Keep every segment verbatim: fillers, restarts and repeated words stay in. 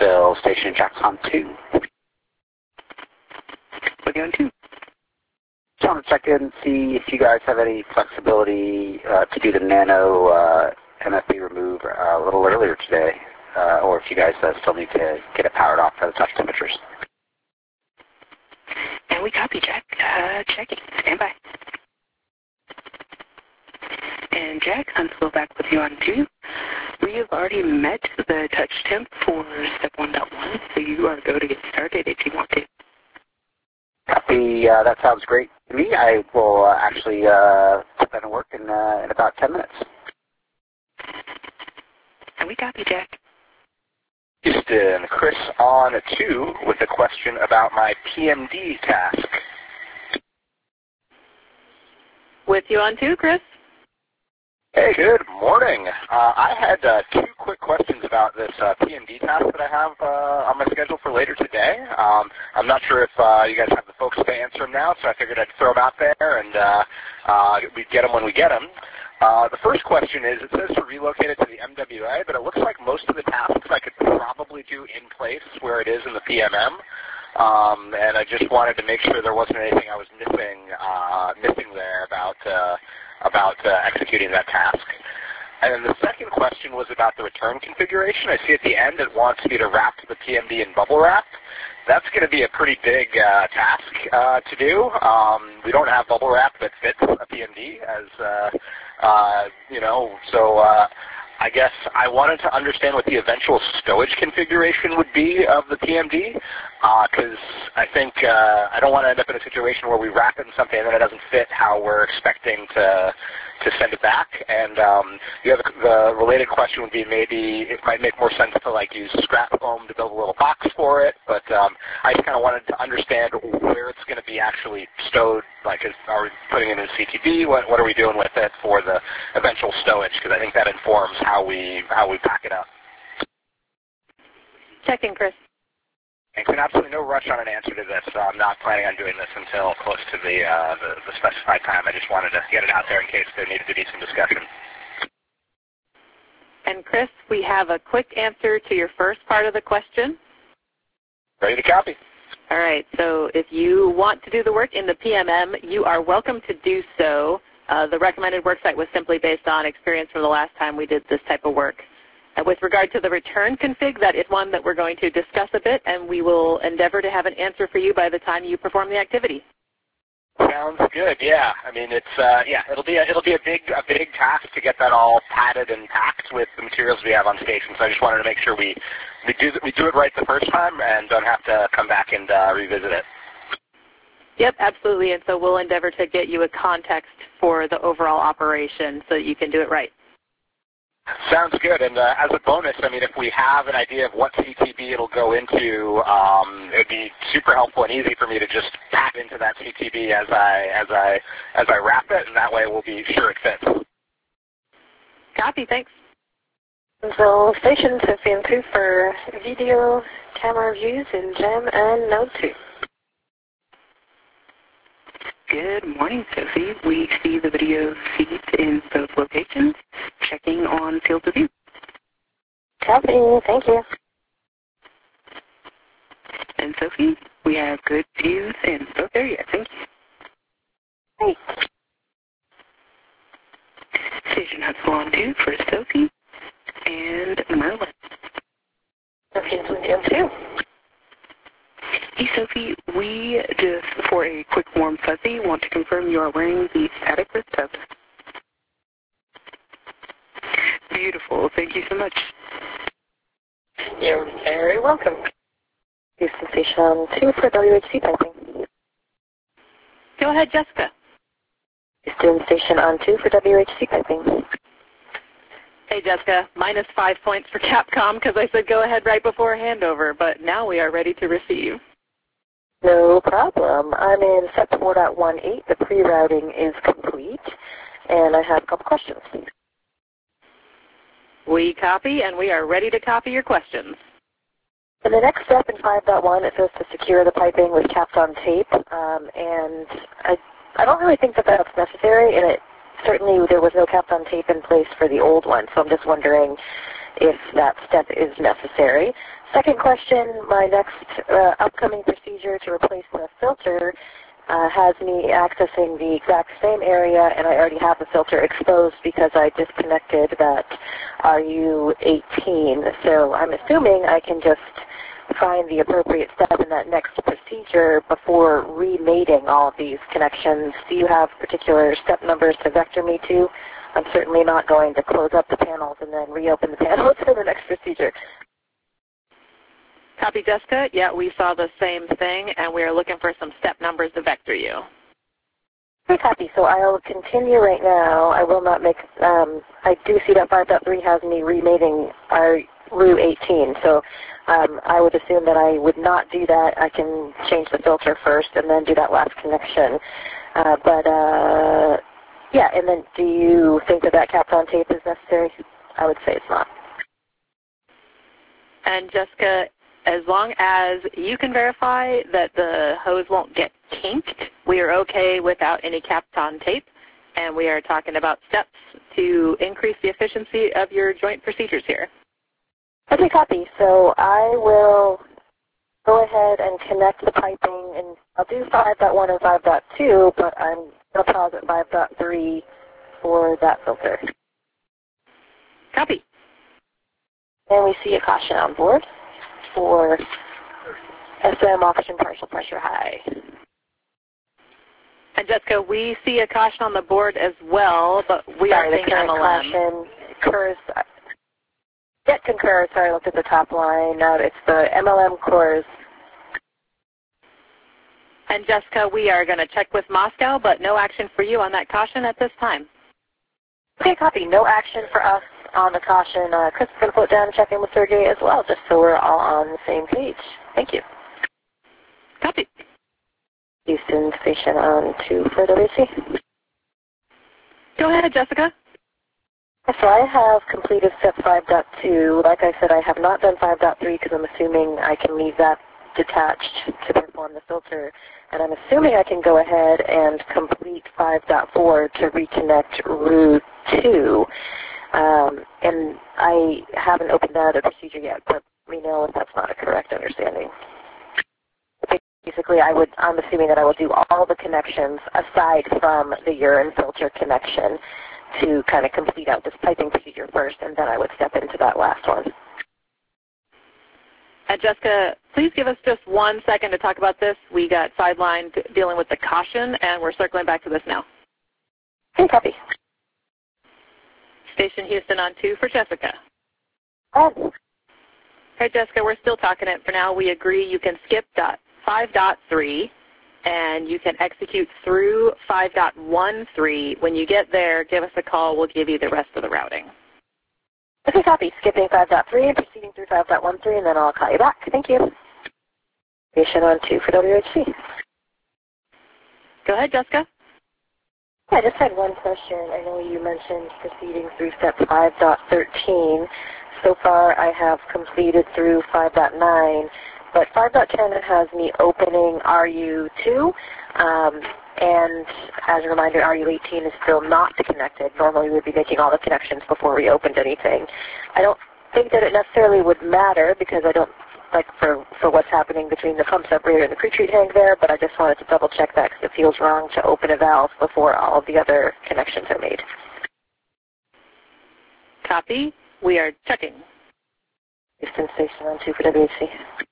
Louisville Station, Jack's on two. With you on two. Just want to check in and see if you guys have any flexibility uh, to do the nano uh, M F B remove uh, a little earlier today, uh, or if you guys uh, still need to get it powered off for the touch temperatures. And we copy, Jack. Uh, checking. Stand by. And Jack, I'm still back with you on two. We have already met the touch temp for step one point one, so you are go to get started if you want to. Copy. Uh, that sounds great to me. I will uh, actually uh, put that in work in, uh, in about ten minutes. And we copy, Jack. Houston, Chris on two with a question about my P M D task. With you on two, Chris. Hey, good morning. Uh, I had uh, two quick questions about this uh, P M D task that I have uh, on my schedule for later today. Um, I'm not sure if uh, you guys have the folks to answer them now, so I figured I'd throw them out there and uh, uh, we'd get them when we get them. Uh, the first question is, it says to relocate it to the M W A, but it looks like most of the tasks I could probably do in place where it is in the P M M. Um, and I just wanted to make sure there wasn't anything I was missing uh, missing there about uh, about uh, executing that task. And then the second question was about the return configuration. I see at the end it wants me to wrap the P M D in bubble wrap. That's going to be a pretty big uh, task uh, to do. Um, we don't have bubble wrap that fits a P M D, as uh, uh, you know. So uh, I guess I wanted to understand what the eventual stowage configuration would be of the P M D, because uh, I think uh, I don't want to end up in a situation where we wrap it in something and then it doesn't fit how we're expecting to to send it back. And um, the other, the related question would be maybe it might make more sense to like use scrap foam to build a little box for it. But um, I just kind of wanted to understand where it's going to be actually stowed. Like, is, are we putting it in a C T B? What, what are we doing with it for the eventual stowage? Because I think that informs how we how we pack it up. Checking, Chris. Thanks, and absolutely no rush on an answer to this. So I'm not planning on doing this until close to the, uh, the the specified time. I just wanted to get it out there in case there needed to be some discussion. And Chris, we have a quick answer to your first part of the question. Ready to copy. All right, so if you want to do the work in the P M M, you are welcome to do so. Uh, the recommended worksite was simply based on experience from the last time we did this type of work. Uh, with regard to the return config, that is one that we're going to discuss a bit, and we will endeavor to have an answer for you by the time you perform the activity. Sounds good. Yeah, I mean it's uh, yeah, it'll be a, it'll be a big a big task to get that all padded and packed with the materials we have on station. So I just wanted to make sure we we do we do it right the first time and don't have to come back and uh, revisit it. Yep, absolutely. And so we'll endeavor to get you a context for the overall operation so that you can do it right. Sounds good. And uh, as a bonus, I mean, if we have an idea of what C T B it'll go into, um, it would be super helpful and easy for me to just tap into that C T B as I as I as I wrap it, and that way we'll be sure it fits. Copy. Thanks. So station Sophian two for video camera views in Gem and Node two. Good morning, Sophie. We see the video feeds in both locations. Checking on field of view. Copy. Thank you. And Sophie, we have good views in both areas. Thank you. Great. Station Hustle on two for Sophie and Merlin. Sophian's with you too. Hey, Sophie, we just, for a quick warm fuzzy, want to confirm you are wearing the static wrist cuffs. Beautiful. Thank you so much. You're very welcome. Houston Station two for W H C piping. Go ahead, Jessica. Houston Station on two for W H C piping. Hey, Jessica, minus five points for Capcom because I said go ahead right before handover, but now we are ready to receive. No problem. I'm in step four point eighteen. The pre-routing is complete, and I have a couple questions. We copy, and we are ready to copy your questions. In the next step in five point one, it says to secure the piping with caps on tape, um, and I, I don't really think that that's necessary, and it certainly there was no caps on tape in place for the old one, so I'm just wondering if that step is necessary. Second question, my next uh, upcoming procedure to replace the filter uh, has me accessing the exact same area, and I already have the filter exposed because I disconnected that R U eighteen. So I'm assuming I can just find the appropriate step in that next procedure before remating all of these connections. Do you have particular step numbers to vector me to? I'm certainly not going to close up the panels and then reopen the panels for the next procedure. Copy, Jessica. Yeah, we saw the same thing, and we are looking for some step numbers to vector you. Okay, copy. So I'll continue right now. I will not make, um, I do see that five point three has me remating our R U eighteen, so um, I would assume that I would not do that. I can change the filter first and then do that last connection. Uh, but, uh, yeah, and then do you think that that Kapton tape is necessary? I would say it's not. And Jessica, as long as you can verify that the hose won't get kinked, we are okay without any Kapton tape, and we are talking about steps to increase the efficiency of your joint procedures here. Okay, copy. So I will go ahead and connect the piping, and I'll do five point one and five point two, but I'm going to pause at five point three for that filter. Copy. And we see a caution on board for S M oxygen partial pressure high. And Jessica, we see a caution on the board as well, but we Sorry, are the seeing current M L M. caution occurs. Yet concur, sorry, I looked at the top line. No, it's the M L M cores. And Jessica, we are going to check with Moscow, but no action for you on that caution at this time. Okay, copy. No action for us on the caution. Uh, Chris is going to put down and check in with Sergey as well, just so we're all on the same page. Thank you. Copy. Houston station on to for W C. Go ahead, Jessica. So I have completed step five point two. Like I said, I have not done five point three because I'm assuming I can leave that detached to perform the filter. And I'm assuming I can go ahead and complete five point four to reconnect R U two. Um, and I haven't opened that other procedure yet, but let me know if that's not a correct understanding. Basically, I would, I'm assuming that I will do all the connections aside from the urine filter connection to kind of complete out this piping procedure first, and then I would step into that last one. And Jessica, please give us just one second to talk about this. We got sidelined dealing with the caution, and we're circling back to this now. Okay, copy. Station Houston on two for Jessica. Oh. All right, Jessica, we're still talking it. For now, we agree you can skip dot five point three, and you can execute through five point thirteen. When you get there, give us a call. We'll give you the rest of the routing. Okay, copy. Skipping five point three and proceeding through five point thirteen, and then I'll call you back. Thank you. Station on two for W H C. Go ahead, Jessica. I just had one question. I know you mentioned proceeding through step five point thirteen. So far, I have completed through five point nine, but five point ten has me opening R U two, um, and as a reminder, R U eighteen is still not connected. Normally, we'd be making all the connections before we opened anything. I don't think that it necessarily would matter because I don't like for, for what's happening between the pump separator and the pre-treat tank there, but I just wanted to double check that because it feels wrong to open a valve before all of the other connections are made. Copy. We are checking. Houston Station on two for W H C.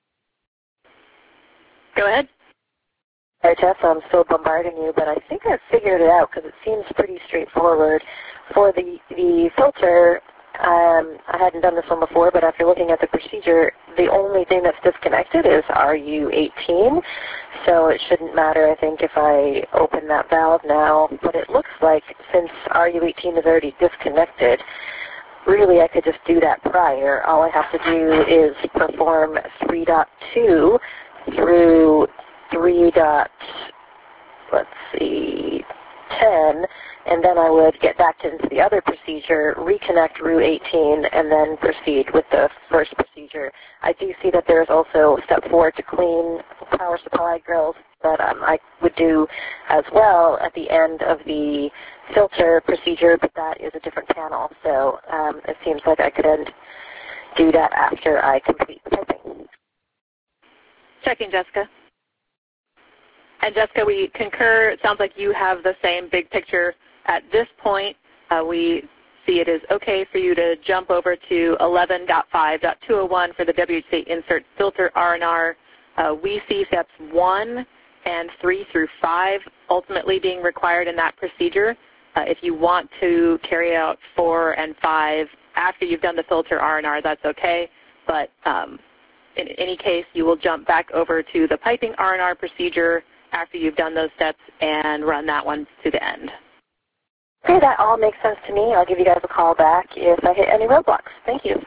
Go ahead. All right, Jeff, I'm still bombarding you, but I think I've figured it out because it seems pretty straightforward. For the, the filter, um, I hadn't done this one before, but after looking at the procedure, the only thing that's disconnected is R U eighteen, so it shouldn't matter, I think, if I open that valve now. But it looks like since R U eighteen is already disconnected, really I could just do that prior. All I have to do is perform three point two through three. Let's see, ten, and then I would get back into the other procedure, reconnect R U eighteen, and then proceed with the first procedure. I do see that there's also step four to clean power supply grills that um, I would do as well at the end of the filter procedure, but that is a different panel. So um, it seems like I could end, do that after I complete the piping. Checking, Jessica. And Jessica, we concur. It sounds like you have the same big picture at this point. Uh, we see it is okay for you to jump over to eleven point five point two oh one for the W H C insert filter R and R. Uh, we see steps one and three through five ultimately being required in that procedure. Uh, if you want to carry out four and five after you've done the filter R and R, that's okay. But um, in any case, you will jump back over to the piping R and R procedure after you've done those steps and run that one to the end. Okay, that all makes sense to me. I'll give you guys a call back if I hit any roadblocks. Thank you.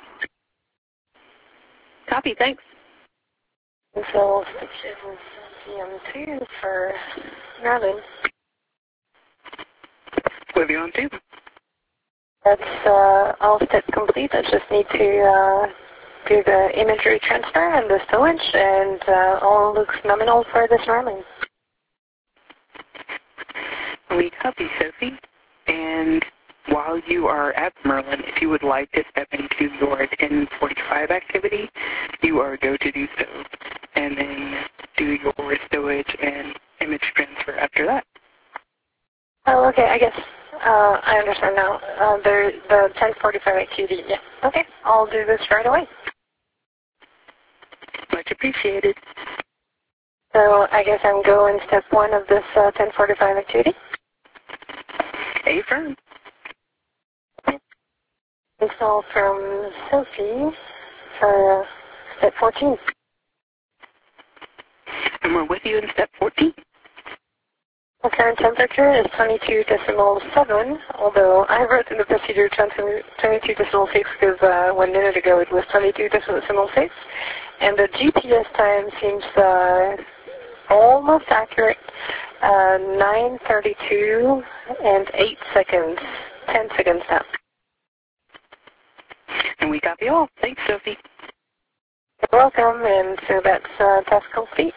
Copy, thanks. So, station P M two for Maryland. With you on two. That's uh, all steps complete. I just need to uh, do the imagery transfer and the stowage, and uh, all looks nominal for this Maryland. We copy, Sophie. And while you are at Merlin, if you would like to step into your ten forty-five activity, you are go to do so. And then do your stowage and image transfer after that. Oh, okay. I guess uh, I understand now. Uh, the the ten forty-five activity. Yeah. Okay. I'll do this right away. Much appreciated. So I guess I'm going step one of this uh, ten forty-five activity. Affirm. Install from Sophie for uh, step fourteen. And we're with you in step fourteen. The current temperature is twenty-two decimal seven, although I wrote in the procedure twenty-two decimal six because uh, one minute ago it was twenty-two decimal six. And the G P S time seems uh, almost accurate. Uh, nine thirty-two and eight seconds. ten seconds now. And we copy all. Thanks, Sophie. You're welcome, and so that's uh, task complete.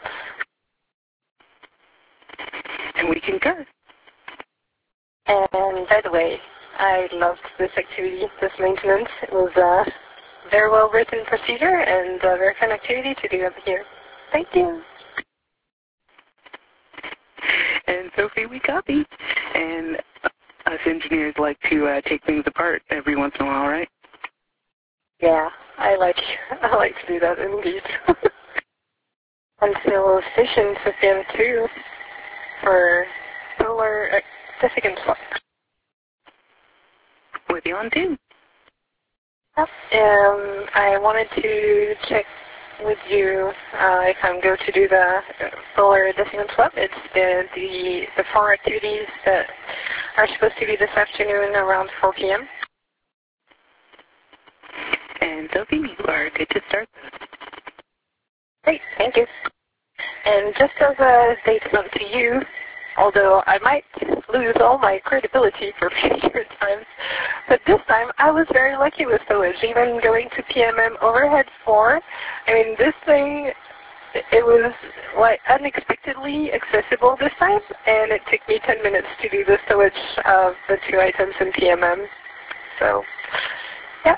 And we concur. And by the way, I loved this activity, this maintenance. It was a very well written procedure and a very fun activity to do up here. Thank you. And Sophie, we copy. And us engineers like to uh, take things apart every once in a while, right? Yeah, I like I like to do that indeed. Until station system two for solar certificate swap. With you on two. Yep. Um, I wanted to check with you uh, if I'm going to do the solar decimal swap. It's the, the the four activities that are supposed to be this afternoon around four p m And Sophie, you are good to start. Great, thank you. And just as a statement to you, although I might lose all my credibility for future times, but this time I was very lucky with stowage, even going to P M M overhead four. I mean, this thing, it was like unexpectedly accessible this time, and it took me ten minutes to do the stowage of the two items in P M M. So, yeah.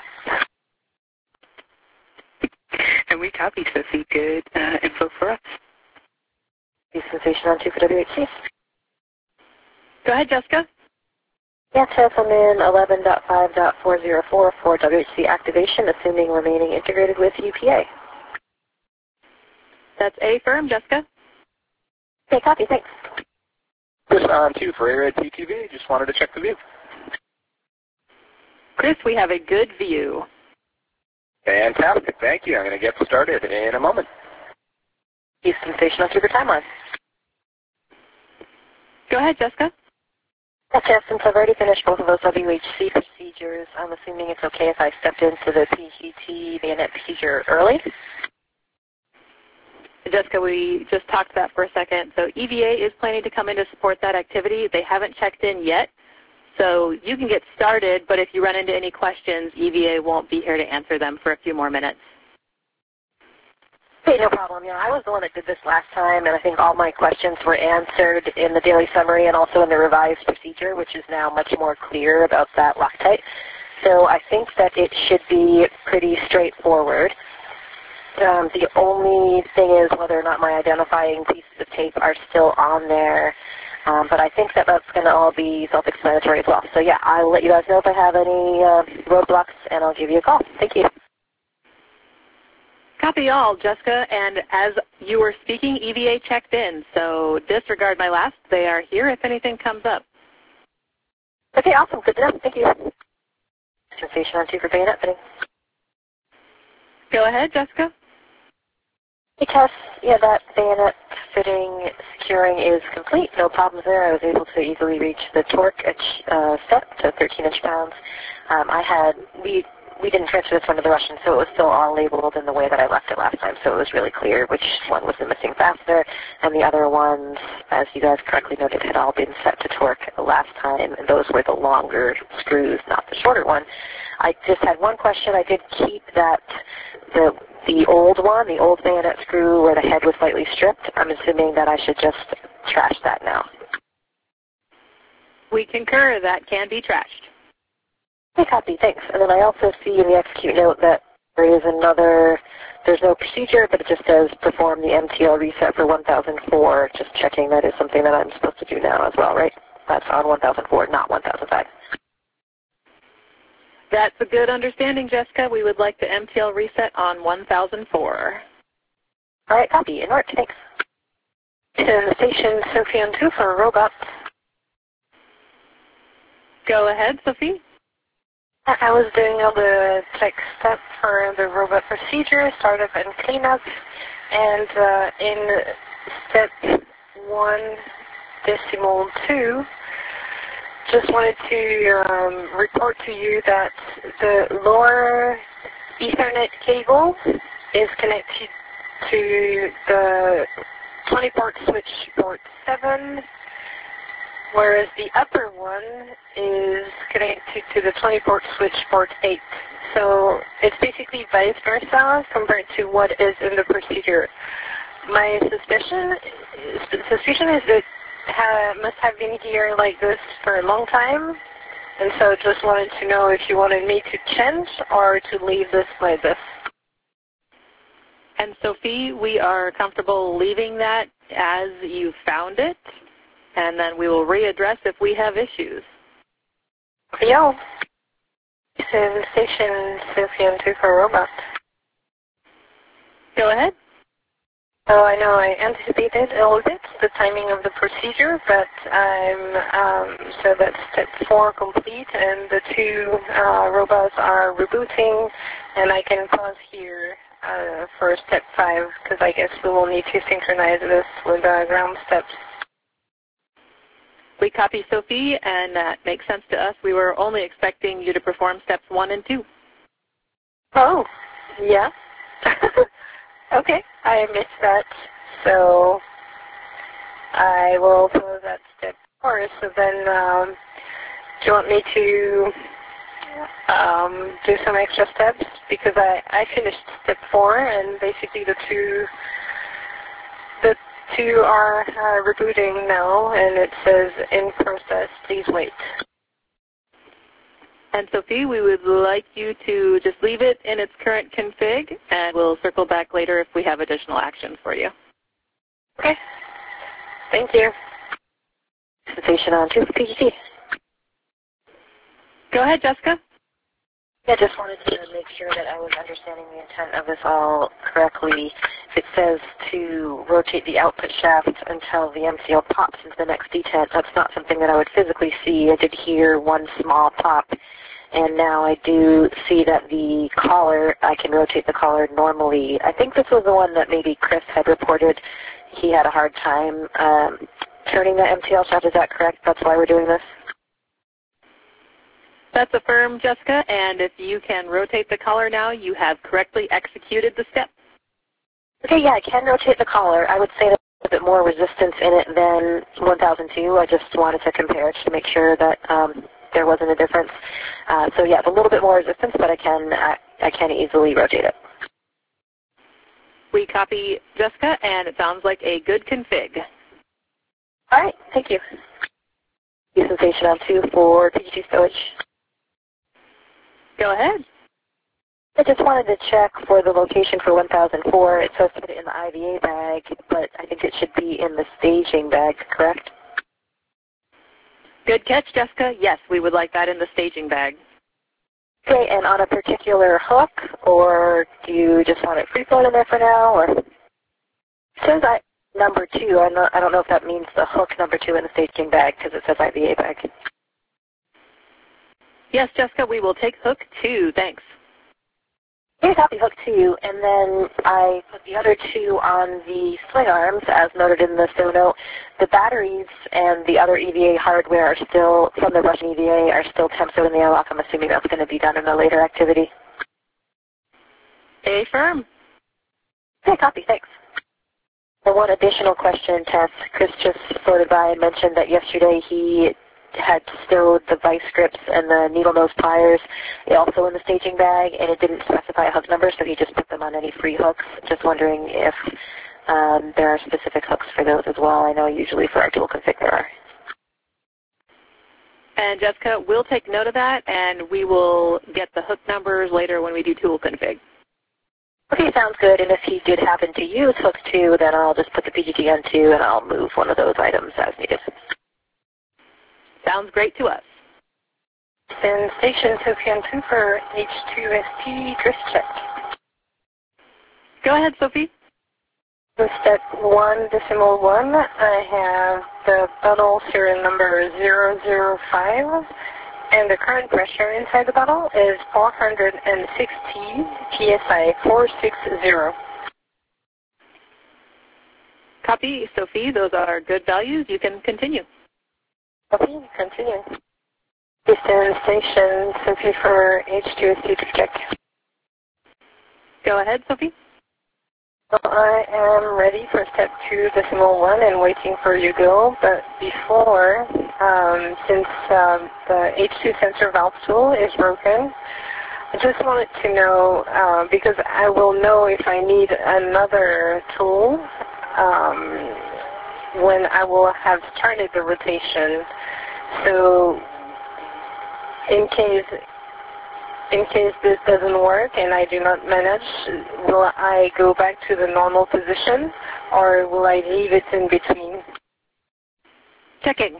And we copy, Sophie. Good uh, info for us. Sensation on two for W H C. Go ahead, Jessica. Yes, yes, I'm in eleven point five point four oh four for W H C activation, assuming remaining integrated with U P A. That's A firm, Jessica. Okay, copy, thanks. Chris on two for A R E D T T V. Just wanted to check the view. Chris, we have a good view. Fantastic. Thank you. I'm going to get started in a moment. Houston Station on Super Timeline. Go ahead, Jessica. Yes, yes, since I've already finished both of those W H C procedures, I'm assuming it's okay if I stepped into the P G T bayonet procedure early? Jessica, we just talked that for a second. So E V A is planning to come in to support that activity. They haven't checked in yet. So you can get started, but if you run into any questions, E V A won't be here to answer them for a few more minutes. Okay, no problem. Yeah, I was the one that did this last time, and I think all my questions were answered in the daily summary and also in the revised procedure, which is now much more clear about that Loctite. So I think that it should be pretty straightforward. Um, the only thing is whether or not my identifying pieces of tape are still on there. Um, but I think that that's going to all be self-explanatory as well. So yeah, I'll let you guys know if I have any uh, roadblocks, and I'll give you a call. Thank you. Copy all, Jessica. And as you were speaking, E V A checked in. So disregard my last. They are here if anything comes up. Okay, awesome. Good to know. Thank you. Station on two for bayonet fitting. Go ahead, Jessica. Hey, Tess. Yeah, that bayonet fitting securing is complete. No problems there. I was able to easily reach the torque uh, set to thirteen inch pounds. Um, I had, we, we didn't transfer this one to the Russian, so it was still all labeled in the way that I left it last time, so it was really clear which one was the missing fastener, and the other ones, as you guys correctly noted, had all been set to torque last time, and those were the longer screws, not the shorter one. I just had one question. I did keep that, the the old one, the old bayonet screw where the head was slightly stripped. I'm assuming that I should just trash that now. We concur. That can be trashed. Okay, copy. Thanks. And then I also see in the execute note that there is another, there's no procedure, but it just says perform the M T L reset for one thousand four. Just checking that is something that I'm supposed to do now as well, right? That's on one thousand four, not one thousand five. That's a good understanding, Jessica. We would like the M T L reset on one thousand four. All right, copy. In work. Thanks. To station Sophie on two for a robot. Go ahead, Sophie. I was doing all the check steps for the robot procedure, startup and cleanup, and uh, in step one decimal two, just wanted to um, report to you that the lower Ethernet cable is connected to the twenty port switch port seven, whereas the upper one is connected to the twenty port switch port eight. So it's basically vice versa compared to what is in the procedure. My suspicion, suspicion is that ha, must have been here like this for a long time, and so just wanted to know if you wanted me to change or to leave this like this. And Sophie, we are comfortable leaving that as you found it, and then we will readdress if we have issues. Yo. This is station Sophie on two for robot. Go ahead. So I know I anticipated a little bit the timing of the procedure, but I'm, um, so that's step four complete, and the two uh, robots are rebooting, and I can pause here uh, for step five, because I guess we will need to synchronize this with the ground steps. We copy Sophie, and that makes sense to us. We were only expecting you to perform steps one and two. Oh, yeah. Okay, I missed that. So I will pose that step four. So then um, do you want me to um, do some extra steps? Because I, I finished step four, and basically the two the two are uh, rebooting now, and it says in process, please wait. And Sophie, we would like you to just leave it in its current config, and we'll circle back later if we have additional actions for you. Okay. Thank you. Station on two, P G T. Go ahead, Jessica. I just wanted to make sure that I was understanding the intent of this all correctly. It says to rotate the output shaft until the M C L pops into the next detent. That's not something that I would physically see. I did hear one small pop, and now I do see that the collar, I can rotate the collar normally. I think this was the one that maybe Chris had reported he had a hard time um, turning the M T L shaft. Is that correct? That's why we're doing this? That's affirmed, Jessica, and if you can rotate the collar now, you have correctly executed the step. Okay, yeah, I can rotate the collar. I would say there's a bit more resistance in it than one thousand two. I just wanted to compare just to make sure that um, there wasn't a difference. Uh, so yeah, it's a little bit more resistance, but I can, I, I can easily rotate it. We copy Jessica, and it sounds like a good config. All right, thank you. Use sensation on two for P G T stowage. Go ahead. I just wanted to check for the location for one thousand four. It says to put it in the I V A bag, but I think it should be in the staging bag, correct? Good catch, Jessica. Yes, we would like that in the staging bag. Okay, and on a particular hook, or do you just want it free float in there for now? Or it says I, number two. I'm not, I don't know if that means the hook number two in the staging bag because it says I V A bag. Yes, Jessica, we will take hook two. Thanks. Okay, copy hook two, and then I put the other two on the swing arms, as noted in the show note. The batteries and the other E V A hardware are still, from the Russian E V A, are still temp in the airlock. I'm assuming that's going to be done in a later activity. A firm. Okay, copy, thanks. And one additional question, Tess. Chris just floated by and mentioned that yesterday he had stowed the vice grips and the needle nose pliers also in the staging bag, and it didn't specify a hook number, so he just put them on any free hooks. Just wondering if um, there are specific hooks for those as well. I know usually for our tool config there are. And Jessica, we'll take note of that, and we will get the hook numbers later when we do tool config. Okay, sounds good. And if he did happen to use hook two, then I'll just put the P G T on two, and I'll move one of those items as needed. Sounds great to us. Then station Sophie on two for H two S T drift check. Go ahead, Sophie. In step one decimal one, I have the bottle serial number zero zero five, and the current pressure inside the bottle is four hundred sixty P S I four sixty. Copy, Sophie. Those are good values. You can continue. Okay, continue. Eastern Station, Sophie for H two S T check. Go ahead, Sophie. I am ready for step two decimal one and waiting for you go, but before, um, since um, the H two sensor valve tool is broken, I just wanted to know, uh, because I will know if I need another tool um, when I will have started the rotation. So in case in case this doesn't work and I do not manage, will I go back to the normal position, or will I leave it in between? Checking.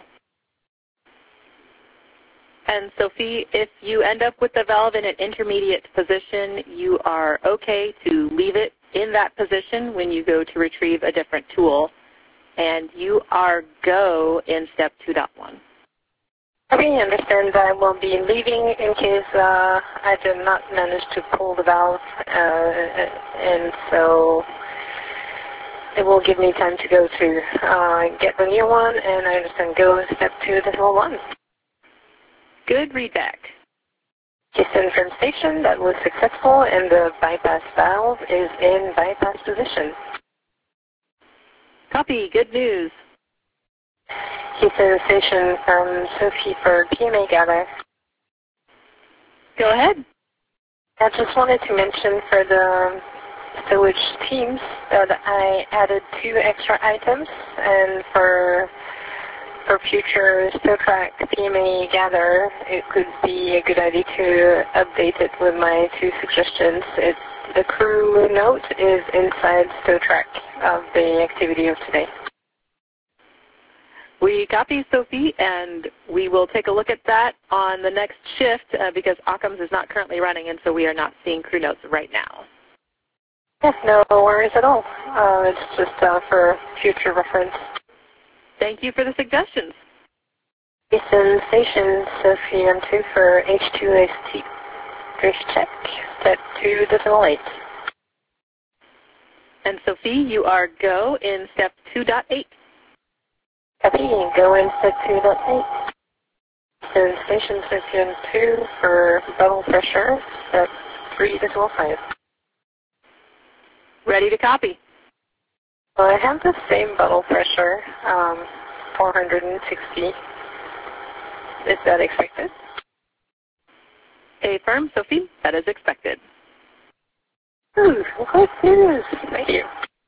And Sophie, if you end up with the valve in an intermediate position, you are okay to leave it in that position when you go to retrieve a different tool. And you are go in step two point one. Okay, I understand. I will be leaving in case uh, I did not manage to pull the valve, uh, and so it will give me time to go to uh, get the new one, and I understand go step two decimal one. Good readback. Houston from station, that was successful, and the bypass valve is in bypass position. Copy, good news. Houston Station from Sophie for P M A gather. Go ahead. I just wanted to mention for the stowage teams that I added two extra items, and for for future StowTrack P M A gather, it could be a good idea to update it with my two suggestions. It's, the crew note is inside StowTrack of the activity of today. We copy, Sophie, and we will take a look at that on the next shift uh, because Occam's is not currently running, and so we are not seeing crew notes right now. Yes, no worries at all. Uh, it's just uh, for future reference. Thank you for the suggestions. Houston Station, Sophie M two for H two S T. Drift check, step two decimal eight. And Sophie, you are go in step two point eight. Copy, go in step two point eight. Houston Station, Sophie M two for bubble pressure, step three decimal five. Ready to copy. Well, I have the same bubble pressure, um, four hundred sixty. Is that expected? A firm, Sophie, that is expected. Ooh, good news. Thank you.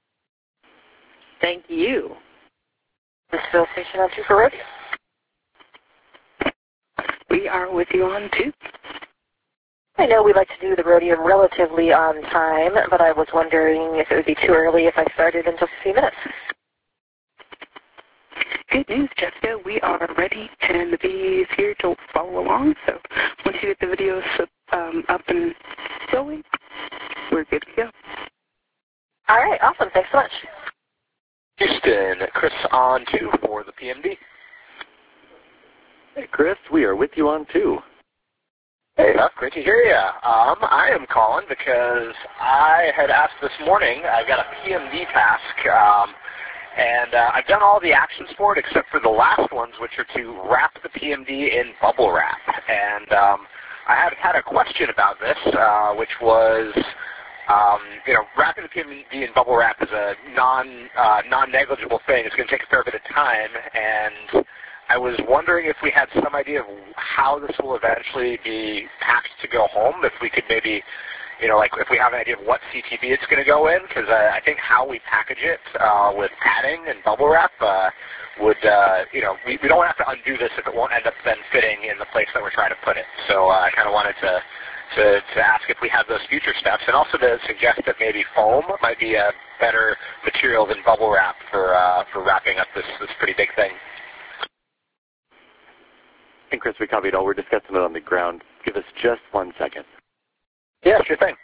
Thank you. This is Station on two for ready. We are with you on two. I know we like to do the rhodium relatively on time, but I was wondering if it would be too early if I started in just a few minutes. Good news, Jessica. We are ready, and the V is here to follow along. So once you get the videos um, up and going, we're good to go. All right, awesome. Thanks so much. Houston, Chris on two for the P M D. Hey, Chris, we are with you on two. Hey, that's great to hear you. Um, I am calling because I had asked this morning, I've got a P M D task, um, and uh, I've done all the actions for it except for the last ones, which are to wrap the P M D in bubble wrap. And um, I had had a question about this, uh, which was, um, you know, wrapping the P M D in bubble wrap is a non, uh, non-negligible thing. It's going to take a fair bit of time, and I was wondering if we had some idea of how this will eventually be packed to go home, if we could maybe, you know, like if we have an idea of what C T B it's going to go in, because uh, I think how we package it uh, with padding and bubble wrap uh, would, uh, you know, we, we don't have to undo this if it won't end up then fitting in the place that we're trying to put it. So uh, I kind of wanted to, to, to ask if we have those future steps, and also to suggest that maybe foam might be a better material than bubble wrap for, uh, for wrapping up this, this pretty big thing. And Chris, we copied all. We're discussing it on the ground. Give us just one second. Yeah, sure thing.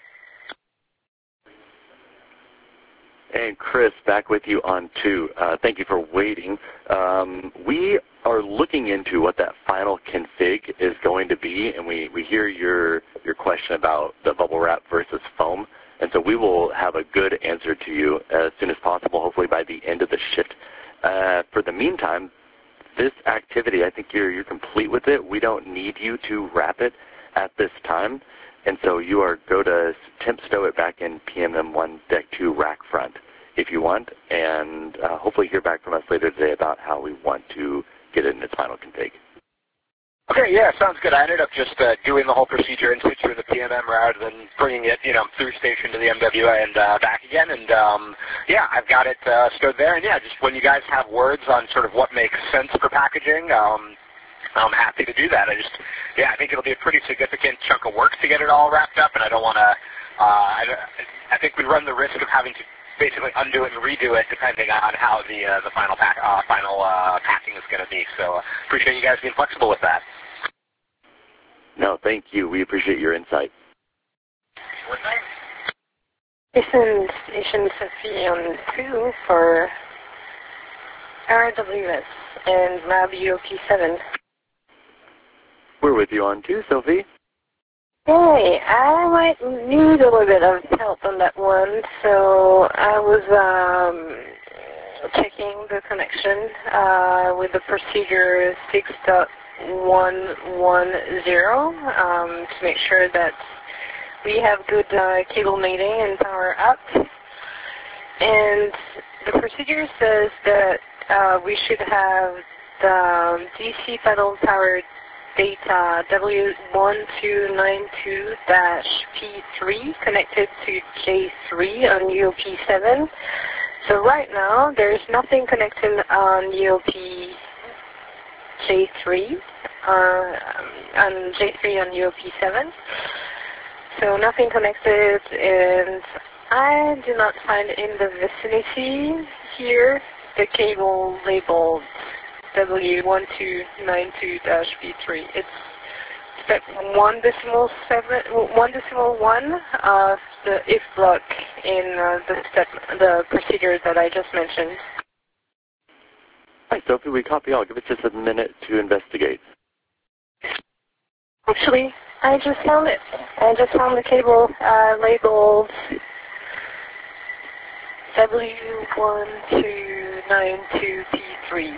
And Chris, back with you on two. Uh, thank you for waiting. Um, we are looking into what that final config is going to be, and we, we hear your, your question about the bubble wrap versus foam. And so we will have a good answer to you as soon as possible, hopefully by the end of the shift. Uh, for the meantime, this activity, I think you're, you're complete with it. We don't need you to wrap it at this time. And so you are go to temp stow it back in P M M one deck two rack front if you want, and uh, hopefully hear back from us later today about how we want to get it in its final config. Okay, yeah, sounds good. I ended up just uh, doing the whole procedure in situ in the P M M rather than bringing it, you know, through station to the M W A and uh, back again. And um, yeah, I've got it uh, stowed there. And yeah, just when you guys have words on sort of what makes sense for packaging, um, I'm happy to do that. I just, yeah, I think it'll be a pretty significant chunk of work to get it all wrapped up, and I don't want to. Uh, I, I think we run the risk of having to basically undo it and redo it depending on how the uh, the final pack, uh, final uh, packing is going to be. So uh, appreciate you guys being flexible with that. No, thank you. We appreciate your insight. Station Station Sophie on two for R W S and Lab U O P seven. We're with you on two, Sophie. Hey, I might need a little bit of help on that one. So I was um, checking the connection uh, with the procedure six point one one zero um, to make sure that we have good uh, cable mating and power up. And the procedure says that uh, we should have the D C pedal powered data W one two nine two dash P three connected to J three on U O P seven. So right now there's nothing connected on U O P J three, uh, on J three on U O P seven. So nothing connected, and I do not find in the vicinity here the cable labeled W one two nine two dash P three. It's step one decimal seven, one decimal one of the if block in uh, the step, the procedure that I just mentioned. Hi, Sophie. We copy all. Give us just a minute to investigate. Actually, I just found it. I just found the cable uh, labeled W one two nine two P three.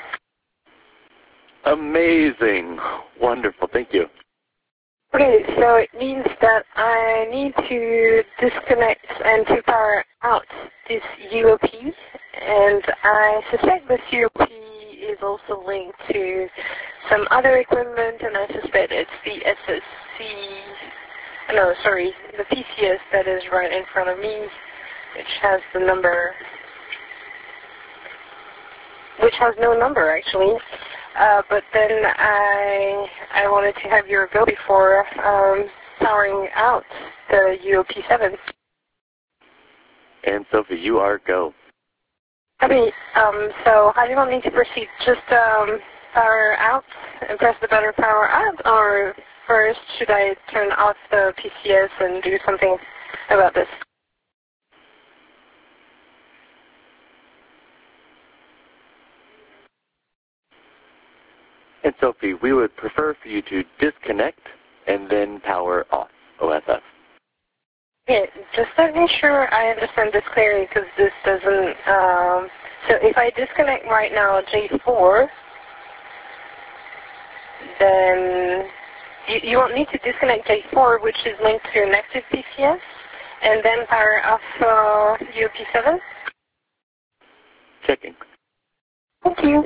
Amazing. Wonderful. Thank you. Okay, so it means that I need to disconnect and to power out this U O P, and I suspect this U O P is also linked to some other equipment, and I suspect it's the S S C, no, sorry, the P C S that is right in front of me, which has the number, which has no number actually. Uh, but then I I wanted to have your go before um, powering out the U O P seven. And Sophie, you are go. Okay, um, so how do you want me to proceed? Just um, power out and press the button power out, or first should I turn off the P C S and do something about this? And Sophie, we would prefer for you to disconnect and then power off O F F. Okay, just let me sure I understand this clearly, because this doesn't, um, so if I disconnect right now J four, then you, you won't need to disconnect J four, which is linked to an active P C S, and then power off uh, U O P seven? Checking. Thank you.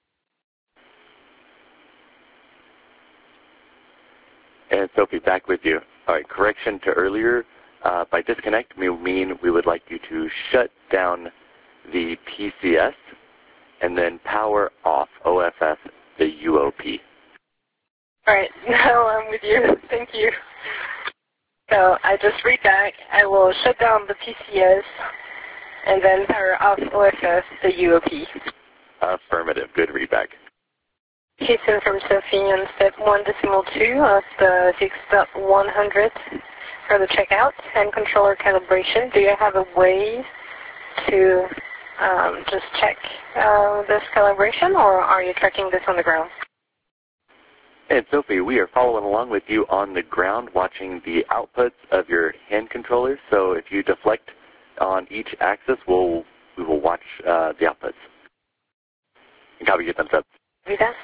And Sophie, back with you. All right, correction to earlier. Uh, by disconnect, we mean we would like you to shut down the P C S and then power off O F F, the U O P. All right, now I'm with you. Thank you. So I just read back. I will shut down the P C S and then power off O F F, the U O P. Affirmative. Good readback. Jason from Sophie on step one decimal two of the six dot one hundred for the checkout and controller calibration. Do you have a way to um, just check uh, this calibration, or are you tracking this on the ground? And Sophie, we are following along with you on the ground, watching the outputs of your hand controller. So if you deflect on each axis, we'll we will watch uh, the outputs. And copy, get them set. Do that.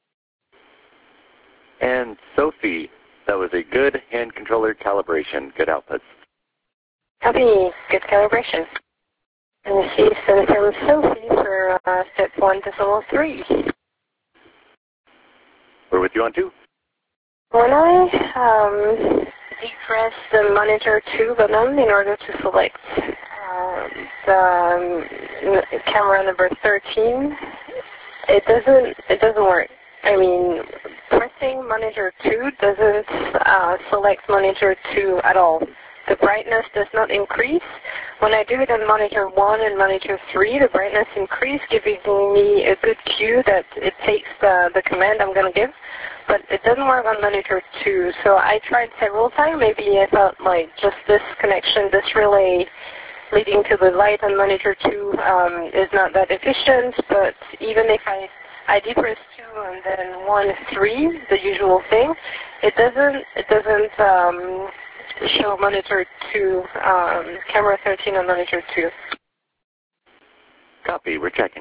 And Sophie, that was a good hand controller calibration. Good outputs. Copy. Good calibration. And you see so from Sophie for uh, step one decimal three. We're with you on two. When I um, depress the monitor two button in order to select uh, the um, camera number thirteen, it doesn't it doesn't work. I mean, pressing monitor two doesn't uh, select monitor two at all. The brightness does not increase. When I do it on monitor one and monitor three, the brightness increase, giving me a good cue that it takes the, the command I'm going to give. But it doesn't work on monitor two. So I tried several times. Maybe I felt like just this connection, this relay leading to the light on monitor two um, is not that efficient. But even if I I depress two and then one, three, the usual thing, it doesn't, it doesn't um, show monitor two, um, camera thirteen on monitor two. Copy, we're checking.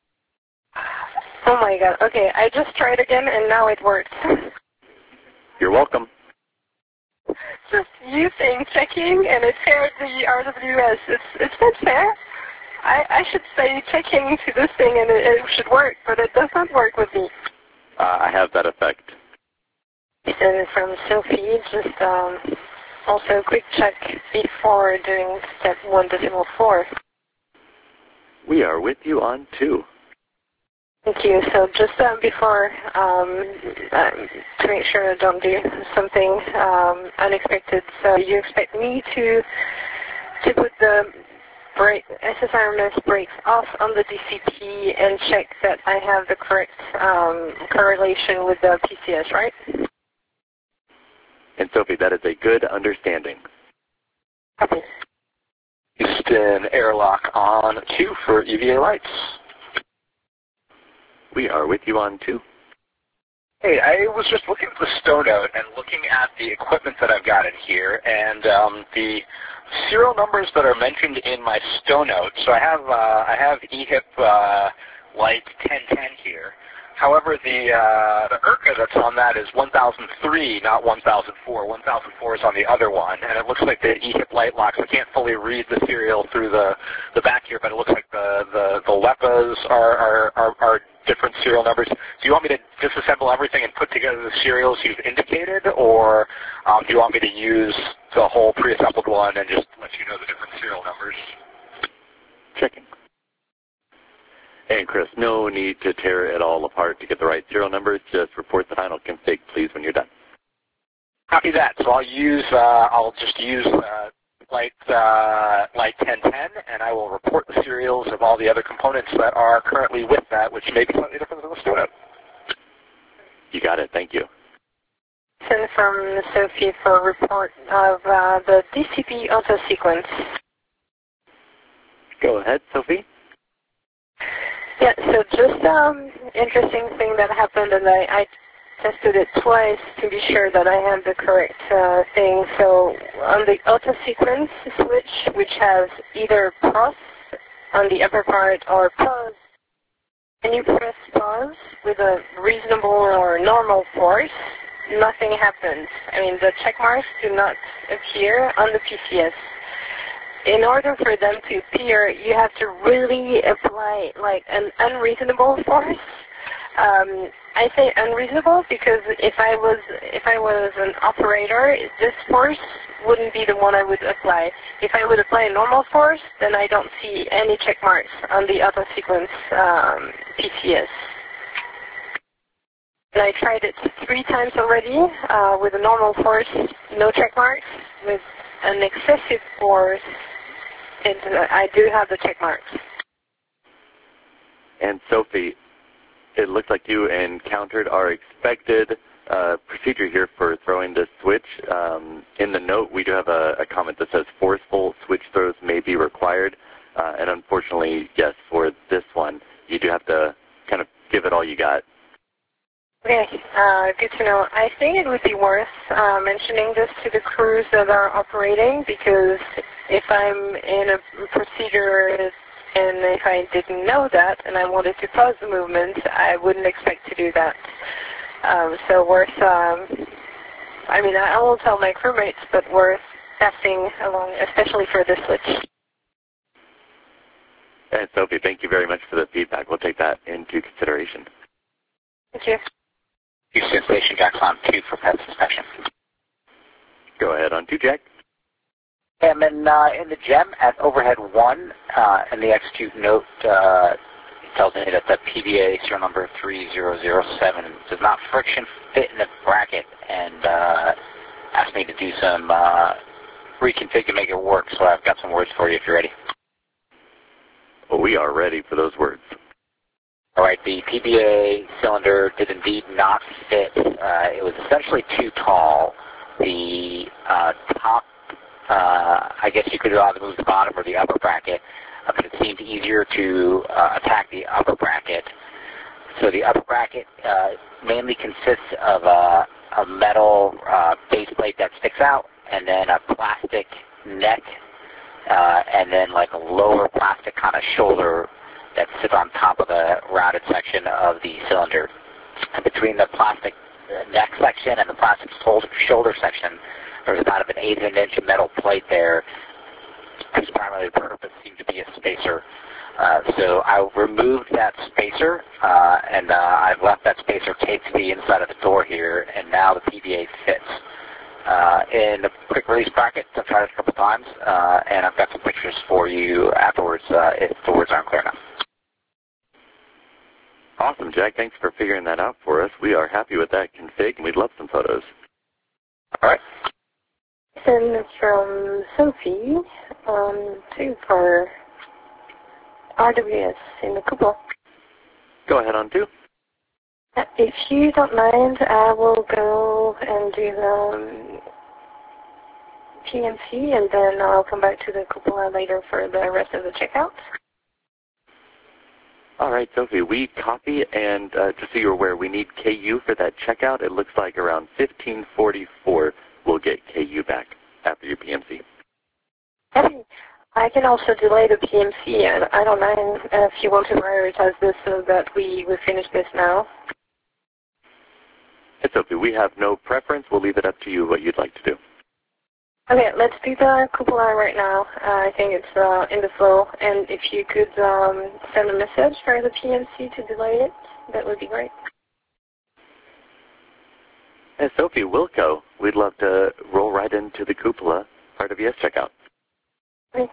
Oh my god, okay, I just tried again and now it works. You're welcome. Just you saying checking and it paired the R W S. It's, it's not fair. I, I should say checking to this thing and it, it should work, but it does not work with me. Uh, I have that effect. And from Sophie, just um, also a quick check before doing step one decimal four. We are with you on two. Thank you. So just uh, before, um, uh, to make sure I don't do something um, unexpected, so you expect me to to put the Break, S S I R M S brakes off on the D C P and check that I have the correct um, correlation with the P C S, right? And Sophie, that is a good understanding. Copy. Houston airlock on two for E V A lights. We are with you on two. Hey, I was just looking at the stow note and looking at the equipment that I've got in here, and um, the serial numbers that are mentioned in my stow note. So I have uh, I have E H I P uh, light ten ten here. However, the uh, the I R C A that's on that is one thousand three, not one thousand four. one thousand four is on the other one, and it looks like the E H I P light locks. I can't fully read the serial through the the back here, but it looks like the the the L E P As are are, are, are different serial numbers. Do you want me to disassemble everything and put together the serials you've indicated, or um, do you want me to use the whole pre-assembled one and just let you know the different serial numbers? Checking. And Chris, no need to tear it all apart to get the right serial numbers. Just report the final config, please, when you're done. Copy that. So I'll use, uh, I'll just use uh, light, uh, light ten ten, and I will report the serials of all the other components that are currently with that, which may be slightly different than the student. You got it. Thank you. Send from Sophie for a report of uh, the D C P auto sequence. Go ahead, Sophie. Yeah, so just um, interesting thing that happened, and I, I tested it twice to be sure that I had the correct uh, thing. So on the auto sequence switch, which has either pause on the upper part or pause, and you press pause with a reasonable or normal force, nothing happens. I mean, the check marks do not appear on the P C S. In order for them to appear, you have to really apply like an unreasonable force. Um, I say unreasonable because if I was if I was an operator, this force wouldn't be the one I would apply. If I would apply a normal force, then I don't see any check marks on the auto sequence um, P C S. And I tried it three times already uh, with a normal force, no check marks. With an excessive force, it, uh, I do have the check marks. And Sophie, it looks like you encountered our expected uh, procedure here for throwing this switch. Um, in the note, we do have a, a comment that says forceful switch throws may be required. Uh, and unfortunately, yes, for this one, you do have to kind of give it all you got. Okay, uh, good to know. I think it would be worth uh, mentioning this to the crews that are operating, because if I'm in a procedure and if I didn't know that and I wanted to pause the movement, I wouldn't expect to do that. Um, so worth, um, I mean, I won't tell my crewmates, but worth passing along, especially for this switch. And Sophie, thank you very much for the feedback. We'll take that into consideration. Thank you. Houston Station, Jack's on two for P E P inspection. Go ahead on two, Jack. I'm in, uh, in the gem at overhead one, uh, and the execute note uh, tells me that the P B A serial number three zero zero seven does not friction fit in the bracket, and uh, asked me to do some uh, reconfig to make it work, so I've got some words for you if you're ready. Well, we are ready for those words. All right, the P B A cylinder did indeed not fit. Uh, it was essentially too tall. The uh, top, uh, I guess you could either move the bottom or the upper bracket, uh, but it seemed easier to uh, attack the upper bracket. So the upper bracket uh, mainly consists of a, a metal uh, base plate that sticks out, and then a plastic neck, uh, and then like a lower plastic kind of shoulder that sits on top of the rounded section of the cylinder. And between the plastic neck section and the plastic shoulder section, there's about an eighth of an inch metal plate there, whose primary purpose seemed to be a spacer. Uh, so I removed that spacer, uh, and uh, I've left that spacer taped to the inside of the door here, and now the P B A fits. Uh, in the quick release bracket, I've tried it a couple times, uh, and I've got some pictures for you afterwards uh, if the words aren't clear enough. Awesome, Jack. Thanks for figuring that out for us. We are happy with that config, and we'd love some photos. All right. And from Sophie, um, two for R W S in the cupola. Go ahead on two. If you don't mind, I will go and do the um, P M C, and then I'll come back to the cupola later for the rest of the checkouts. All right, Sophie, we copy, and uh, just so you're aware, we need K U for that checkout. It looks like around fifteen forty-four we'll get K U back after your P M C. Okay. I can also delay the P M C, and I don't mind uh, if you want to prioritize this so that we, we finish this now. It's okay. We have no preference. We'll leave it up to you what you'd like to do. Okay, let's do the cupola right now. Uh, I think it's uh, in the flow. And if you could um, send a message for the P M C to delay it, that would be great. Hey, Sophie, Wilco, we'd love to roll right into the cupola R W S checkout. Okay.